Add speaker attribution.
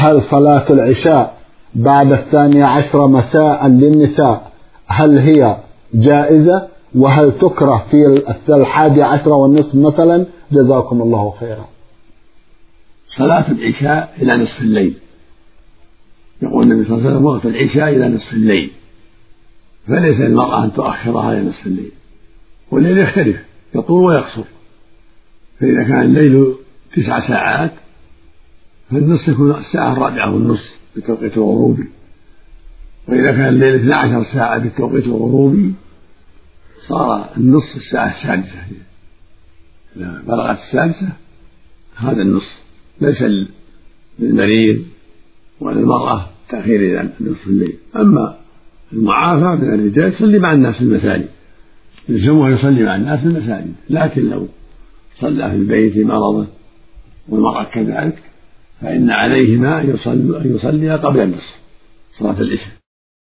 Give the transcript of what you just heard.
Speaker 1: هل صلاة العشاء بعد 12 مساء للنساء هل هي جائزة، وهل تكره في 11:30 مثلا؟ جزاكم الله خيرا.
Speaker 2: صلاة العشاء إلى نصف الليل، يقول النبي صلى الله عليه وسلم: وقت العشاء إلى نصف الليل، فليس للمرأة أن تؤخرها إلى نصف الليل. والليل يختلف، يطول ويقصر، فإذا كان الليل 9 ساعات فالنصف يكون 1:04 بتوقيت الغروبي، وإذا كان الليل 12 ساعة بالتوقيت الغروبي صار النصف 1:06. إذا بلغت 1:06 هذا النصف. ليس للمريض ولا المرأة تأخير إلى نصف الليل. أما المعافى من الرجال يصلي مع الناس في المساجد، يلزمه يصلي مع الناس في المساجد، لكن لو صلى في البيت مرضه والمرأة كذلك فإن عليهما أن يصلي قبل النصف صلاة العشاء.